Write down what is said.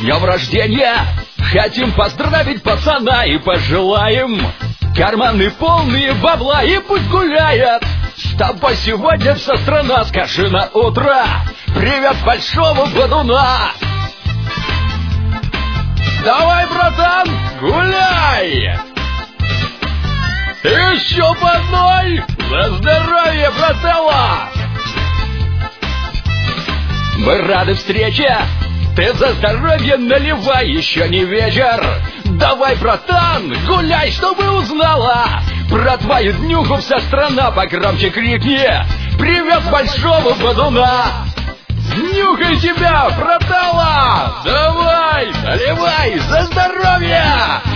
днем рождения! Хотим поздравить пацана и пожелаем карманы полные бабла, и пусть гуляет с тобой сегодня вся страна. Скажи на утро привет большого бодуна. Давай, братан, гуляй! Еще по одной! За здоровье, брателла! Мы рады встрече! Ты за здоровье наливай, еще не вечер! Давай, братан, гуляй, чтобы узнала! Про твою днюху вся страна погромче крикни! Привет большого бодуна! Нюхай тебя, братала! Давай, наливай за здоровье!